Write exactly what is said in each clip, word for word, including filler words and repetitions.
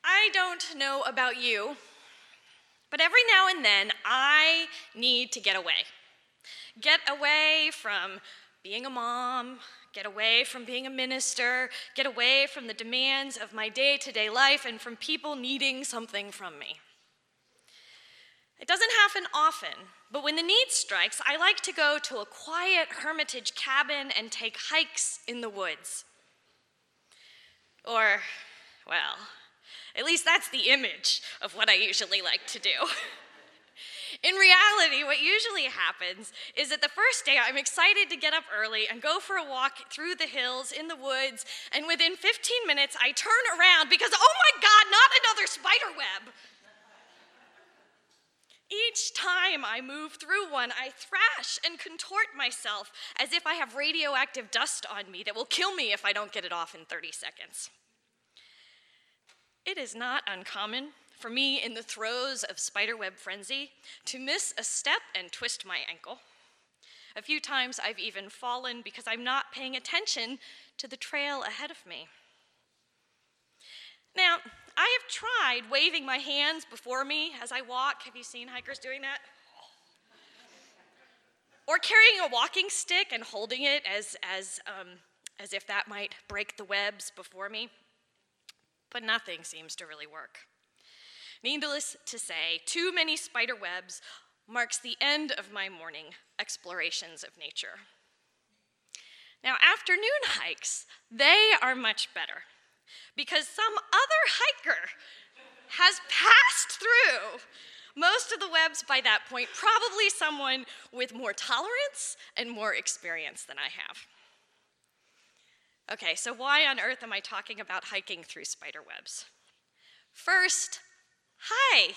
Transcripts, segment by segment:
I don't know about you, but every now and then I need to get away. Get away from being a mom, get away from being a minister, get away from the demands of my day-to-day life and from people needing something from me. It doesn't happen often, but when the need strikes, I like to go to a quiet hermitage cabin and take hikes in the woods. Or, well, at least that's the image of what I usually like to do. In reality, what usually happens is that the first day I'm excited to get up early and go for a walk through the hills in the woods, and within fifteen minutes I turn around because, oh my God, not another spider web! Each time I move through one, I thrash and contort myself as if I have radioactive dust on me that will kill me if I don't get it off in thirty seconds. It is not uncommon for me in the throes of spiderweb frenzy to miss a step and twist my ankle. A few times I've even fallen because I'm not paying attention to the trail ahead of me. Now, I have tried waving my hands before me as I walk. Have you seen hikers doing that? Or carrying a walking stick and holding it as, as, um, as if that might break the webs before me. But nothing seems to really work. Needless to say, too many spider webs marks the end of my morning explorations of nature. Now, afternoon hikes, they are much better because some other hiker has passed through most of the webs by that point, probably someone with more tolerance and more experience than I have. Okay, so why on earth am I talking about hiking through spider webs? First, hi.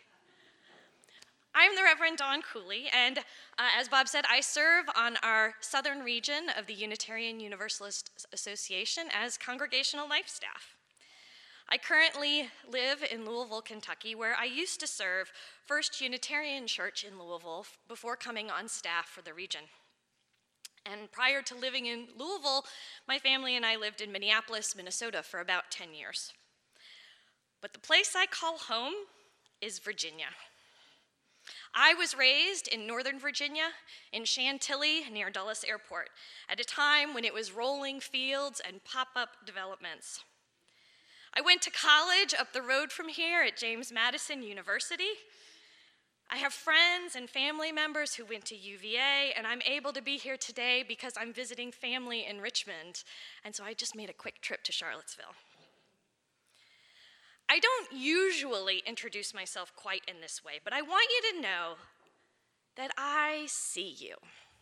I'm the Reverend Dawn Cooley, and uh, as Bob said, I serve on our southern region of the Unitarian Universalist Association as congregational life staff. I currently live in Louisville, Kentucky, where I used to serve First Unitarian Church in Louisville before coming on staff for the region. And prior to living in Louisville, my family and I lived in Minneapolis, Minnesota for about ten years. But the place I call home is Virginia. I was raised in Northern Virginia, in Chantilly, near Dulles Airport, at a time when it was rolling fields and pop-up developments. I went to college up the road from here at James Madison University. I have friends and family members who went to U V A, and I'm able to be here today because I'm visiting family in Richmond, and so I just made a quick trip to Charlottesville. I don't usually introduce myself quite in this way, but I want you to know that I see you.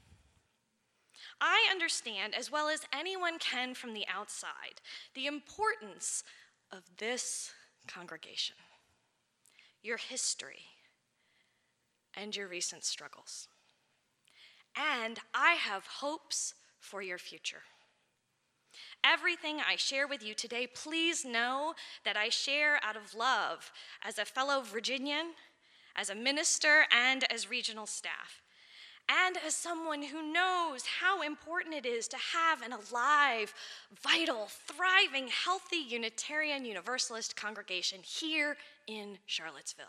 I understand, as well as anyone can from the outside, the importance of this congregation, your history, and your recent struggles. And I have hopes for your future. Everything I share with you today, please know that I share out of love as a fellow Virginian, as a minister, and as regional staff, and as someone who knows how important it is to have an alive, vital, thriving, healthy Unitarian Universalist congregation here in Charlottesville.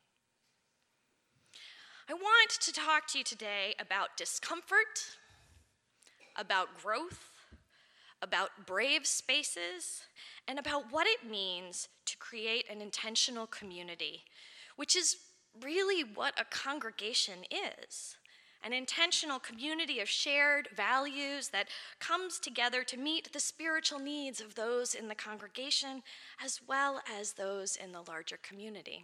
I want to talk to you today about discomfort, about growth, about brave spaces, and about what it means to create an intentional community, which is really what a congregation is. An intentional community of shared values that comes together to meet the spiritual needs of those in the congregation as well as those in the larger community.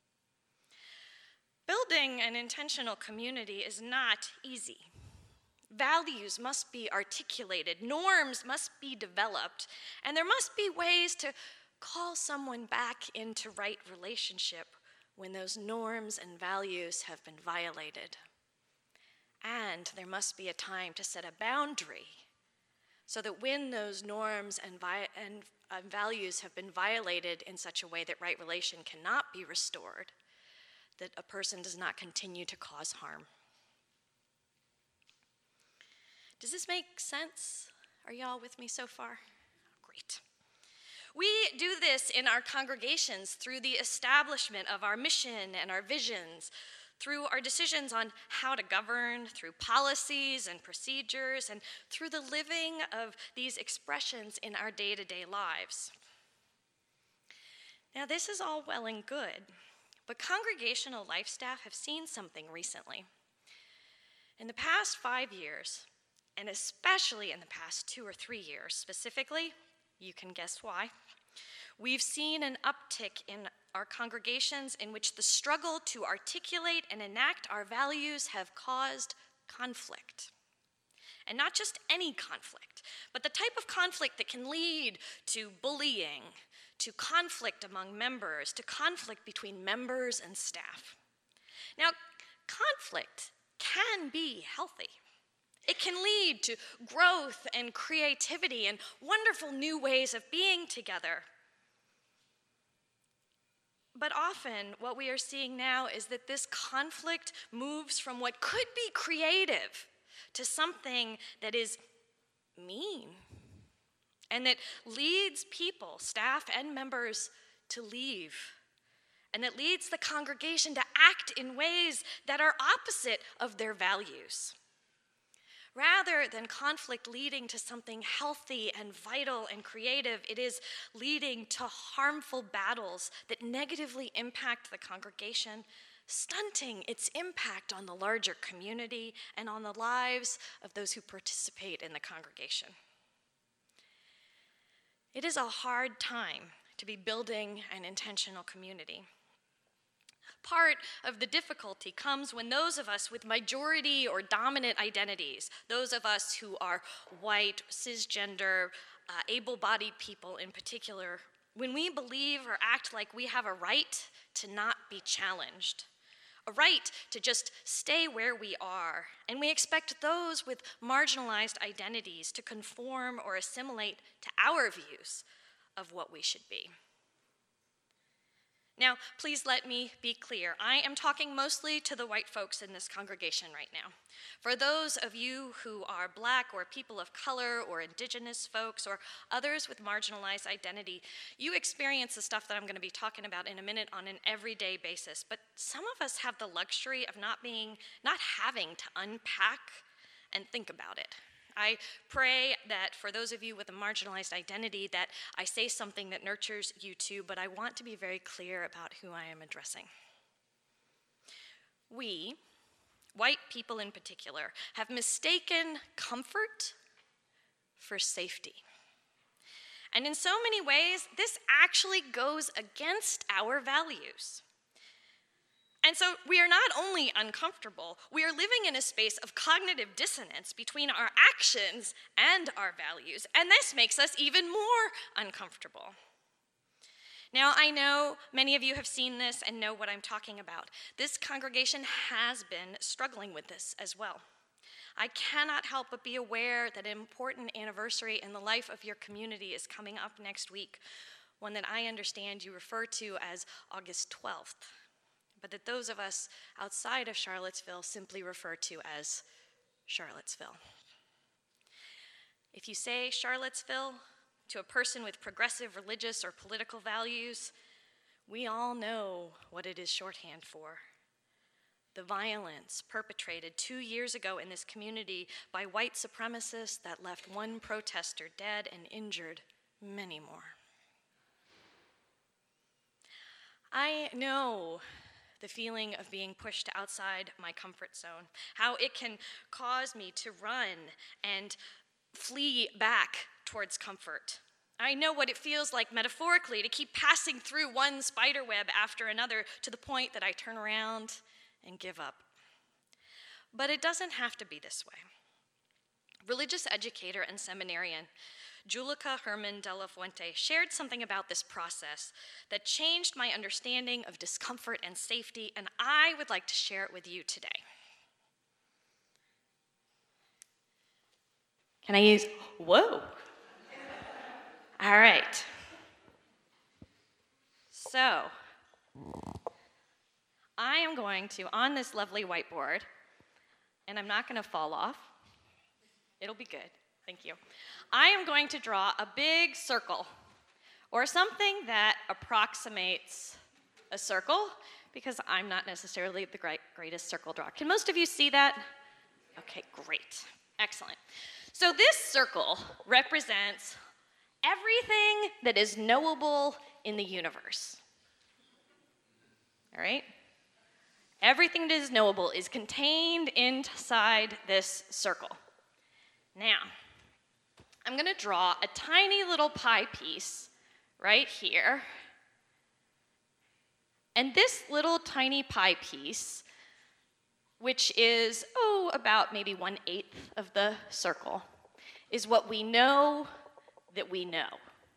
Building an intentional community is not easy. Values must be articulated, norms must be developed, and there must be ways to call someone back into right relationship when those norms and values have been violated. And there must be a time to set a boundary so that when those norms and, vi- and uh, values have been violated in such a way that right relation cannot be restored, that a person does not continue to cause harm. Does this make sense? Are y'all with me so far? Great. We do this in our congregations through the establishment of our mission and our visions, through our decisions on how to govern, through policies and procedures, and through the living of these expressions in our day-to-day lives. Now, this is all well and good, but congregational life staff have seen something recently. In the past five years, and especially in the past two or three years specifically, you can guess why, we've seen an uptick in our congregations in which the struggle to articulate and enact our values have caused conflict. And not just any conflict, but the type of conflict that can lead to bullying, to conflict among members, to conflict between members and staff. Now, conflict can be healthy. It can lead to growth and creativity and wonderful new ways of being together. But often, what we are seeing now is that this conflict moves from what could be creative to something that is mean, and that leads people, staff and members, to leave, and that leads the congregation to act in ways that are opposite of their values. Rather than conflict leading to something healthy and vital and creative, it is leading to harmful battles that negatively impact the congregation, stunting its impact on the larger community and on the lives of those who participate in the congregation. It is a hard time to be building an intentional community. Part of the difficulty comes when those of us with majority or dominant identities, those of us who are white, cisgender, uh, able-bodied people in particular, when we believe or act like we have a right to not be challenged, a right to just stay where we are, and we expect those with marginalized identities to conform or assimilate to our views of what we should be. Now, please let me be clear. I am talking mostly to the white folks in this congregation right now. For those of you who are Black or people of color or indigenous folks or others with marginalized identity, you experience the stuff that I'm going to be talking about in a minute on an everyday basis. But some of us have the luxury of not being, not having to unpack and think about it. I pray that for those of you with a marginalized identity that I say something that nurtures you too, but I want to be very clear about who I am addressing. We, white people in particular, have mistaken comfort for safety. And in so many ways, this actually goes against our values. And so we are not only uncomfortable, we are living in a space of cognitive dissonance between our actions and our values, and this makes us even more uncomfortable. Now, I know many of you have seen this and know what I'm talking about. This congregation has been struggling with this as well. I cannot help but be aware that an important anniversary in the life of your community is coming up next week, one that I understand you refer to as August twelfth. But that those of us outside of Charlottesville simply refer to as Charlottesville. If you say Charlottesville to a person with progressive religious or political values, we all know what it is shorthand for. The violence perpetrated two years ago in this community by white supremacists that left one protester dead and injured many more. I know the feeling of being pushed outside my comfort zone, how it can cause me to run and flee back towards comfort. I know what it feels like metaphorically to keep passing through one spider web after another to the point that I turn around and give up. But it doesn't have to be this way. Religious educator and seminarian Julica Herman de la Fuente shared something about this process that changed my understanding of discomfort and safety, and I would like to share it with you today. Can I use, whoa. All right. So, I am going to, on this lovely whiteboard, and I'm not going to fall off. It'll be good. Thank you. I am going to draw a big circle or something that approximates a circle, because I'm not necessarily the great, greatest circle drawer. Can most of you see that? Okay, great, excellent. So this circle represents everything that is knowable in the universe, all right? Everything that is knowable is contained inside this circle. Now, I'm gonna draw a tiny little pie piece right here. And this little tiny pie piece, which is, oh, about maybe one-eighth of the circle, is what we know that we know.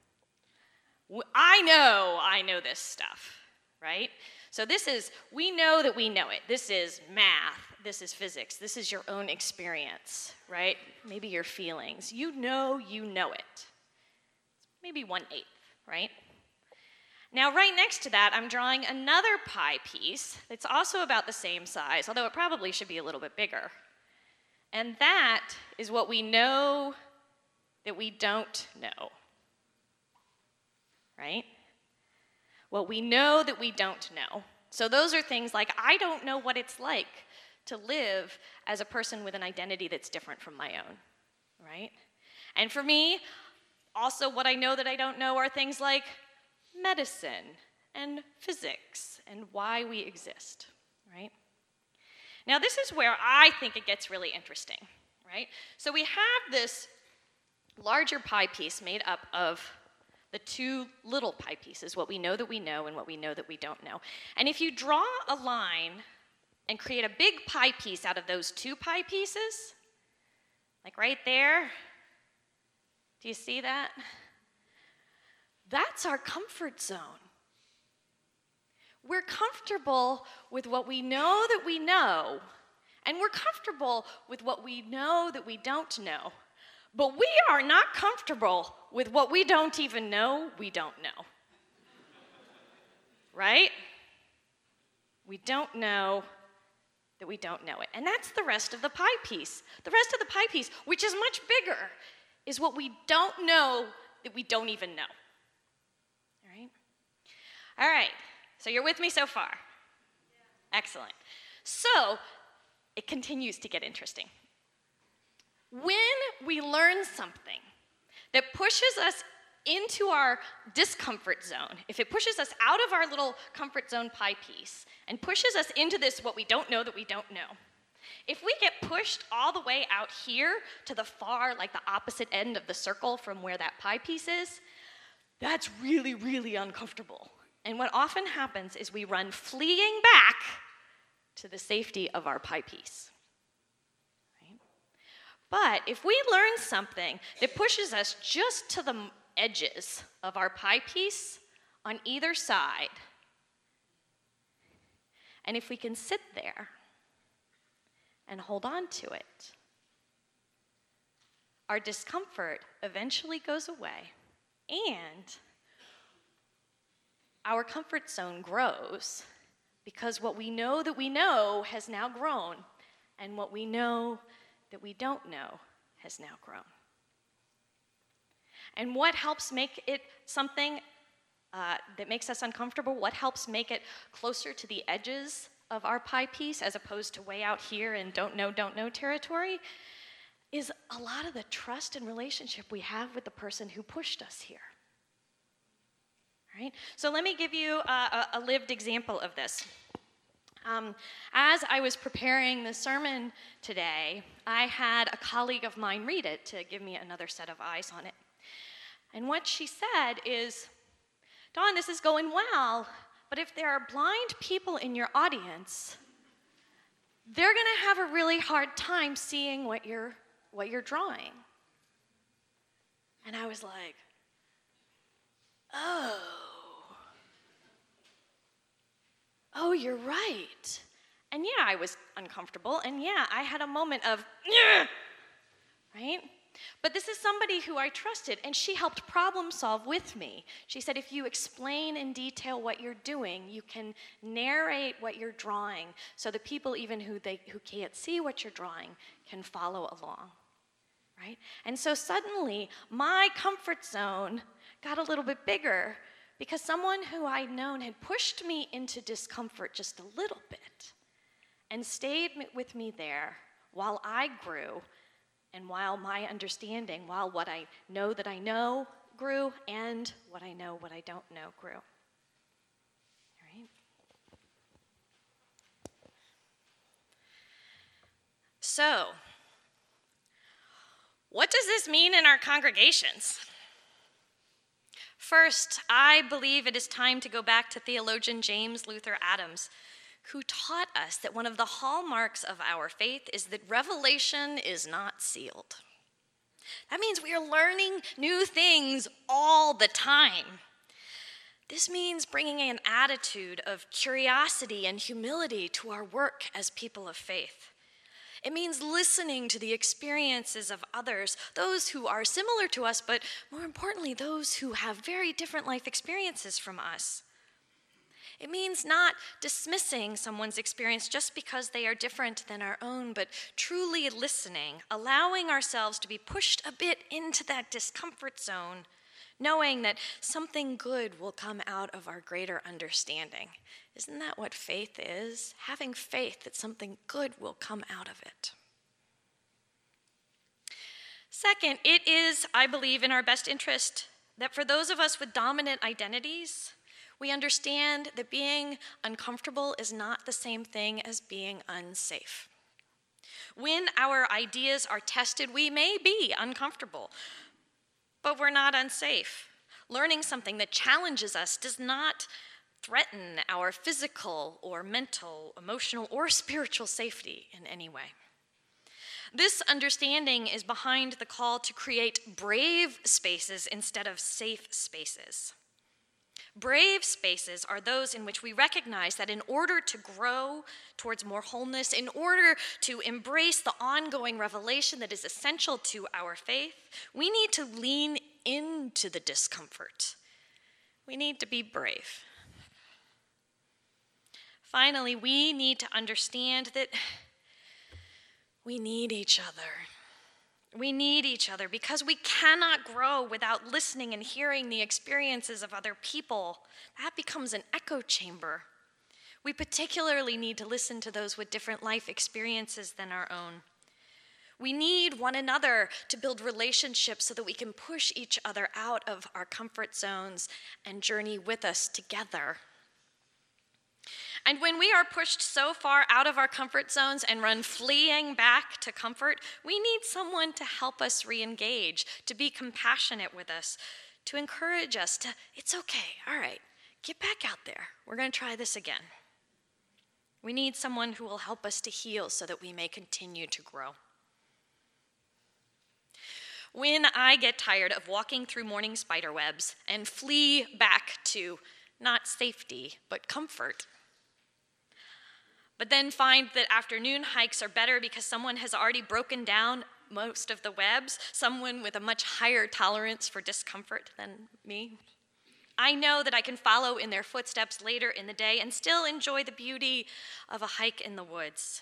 I know I know this stuff, right? So this is, we know that we know it. This is math, this is physics, this is your own experience, right? Maybe your feelings. You know you know it. Maybe one-eighth, right? Now, right next to that, I'm drawing another pie piece that's also about the same size, although it probably should be a little bit bigger. And that is what we know that we don't know, right? What we know that we don't know. So those are things like, I don't know what it's like to live as a person with an identity that's different from my own, right? And for me, also what I know that I don't know are things like medicine and physics and why we exist, right? Now this is where I think it gets really interesting, right? So we have this larger pie piece made up of the two little pie pieces, what we know that we know and what we know that we don't know. And if you draw a line and create a big pie piece out of those two pie pieces, like right there, do you see that? That's our comfort zone. We're comfortable with what we know that we know, and we're comfortable with what we know that we don't know. But we are not comfortable with what we don't even know we don't know. Right? We don't know that we don't know it. And that's the rest of the pie piece. The rest of the pie piece, which is much bigger, is what we don't know that we don't even know. All right? All right. So you're with me so far? Yeah. Excellent. So it continues to get interesting. When we learn something that pushes us into our discomfort zone, if it pushes us out of our little comfort zone pie piece and pushes us into this what we don't know that we don't know, if we get pushed all the way out here to the far, like the opposite end of the circle from where that pie piece is, that's really, really uncomfortable. And what often happens is we run fleeing back to the safety of our pie piece. But if we learn something that pushes us just to the edges of our pie piece on either side, and if we can sit there and hold on to it, our discomfort eventually goes away, and our comfort zone grows, because what we know that we know has now grown, and what we know that we don't know has now grown. And what helps make it something uh, that makes us uncomfortable, what helps make it closer to the edges of our pie piece as opposed to way out here in don't know, don't know territory, is a lot of the trust and relationship we have with the person who pushed us here. Right? So let me give you a, a lived example of this. Um, as I was preparing the sermon today, I had a colleague of mine read it to give me another set of eyes on it. And what she said is, Dawn, this is going well, but if there are blind people in your audience, they're going to have a really hard time seeing what you're, what you're drawing. And I was like, oh. Oh, you're right. And yeah, I was uncomfortable, and yeah, I had a moment of, right? But this is somebody who I trusted, and she helped problem solve with me. She said, if you explain in detail what you're doing, you can narrate what you're drawing, so the people even who, they, who can't see what you're drawing can follow along, right? And so suddenly, my comfort zone got a little bit bigger because someone who I'd known had pushed me into discomfort just a little bit and stayed with me there while I grew and while my understanding, while what I know that I know grew and what I know what I don't know grew. All right? So, what does this mean in our congregations? First, I believe it is time to go back to theologian James Luther Adams, who taught us that one of the hallmarks of our faith is that revelation is not sealed. That means we are learning new things all the time. This means bringing an attitude of curiosity and humility to our work as people of faith. It means listening to the experiences of others, those who are similar to us, but more importantly, those who have very different life experiences from us. It means not dismissing someone's experience just because they are different than our own, but truly listening, allowing ourselves to be pushed a bit into that discomfort zone, knowing that something good will come out of our greater understanding. Isn't that what faith is? Having faith that something good will come out of it. Second, it is, I believe, in our best interest that for those of us with dominant identities, we understand that being uncomfortable is not the same thing as being unsafe. When our ideas are tested, we may be uncomfortable, but we're not unsafe. Learning something that challenges us does not threaten our physical or mental, emotional, or spiritual safety in any way. This understanding is behind the call to create brave spaces instead of safe spaces. Brave spaces are those in which we recognize that in order to grow towards more wholeness, in order to embrace the ongoing revelation that is essential to our faith, we need to lean into the discomfort. We need to be brave. Finally, we need to understand that we need each other. We need each other because we cannot grow without listening and hearing the experiences of other people. That becomes an echo chamber. We particularly need to listen to those with different life experiences than our own. We need one another to build relationships so that we can push each other out of our comfort zones and journey with us together. And when we are pushed so far out of our comfort zones and run fleeing back to comfort, we need someone to help us re-engage, to be compassionate with us, to encourage us to, it's okay, all right, get back out there. We're going to try this again. We need someone who will help us to heal so that we may continue to grow. When I get tired of walking through morning spider webs and flee back to not safety, but comfort, but then find that afternoon hikes are better because someone has already broken down most of the webs, someone with a much higher tolerance for discomfort than me, I know that I can follow in their footsteps later in the day and still enjoy the beauty of a hike in the woods.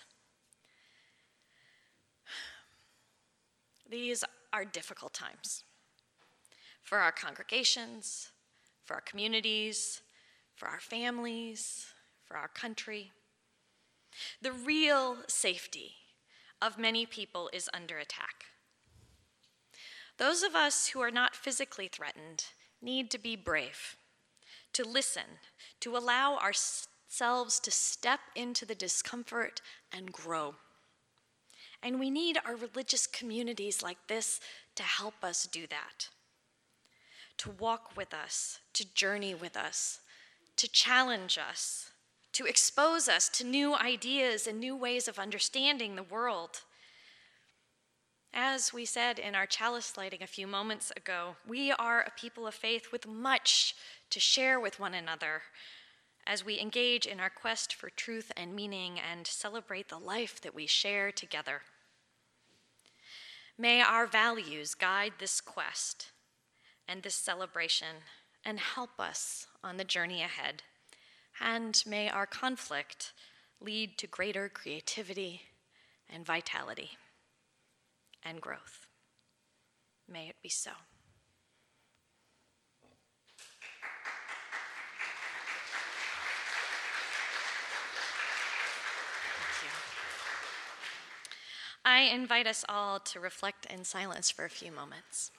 These are difficult times for our congregations, for our communities, for our families, for our country. The real safety of many people is under attack. Those of us who are not physically threatened need to be brave, to listen, to allow ourselves to step into the discomfort and grow. And we need our religious communities like this to help us do that, to walk with us, to journey with us, to challenge us, to expose us to new ideas and new ways of understanding the world. As we said in our chalice lighting a few moments ago, we are a people of faith with much to share with one another as we engage in our quest for truth and meaning and celebrate the life that we share together. May our values guide this quest and this celebration and help us on the journey ahead. And may our conflict lead to greater creativity and vitality and growth. May it be so. I invite us all to reflect in silence for a few moments.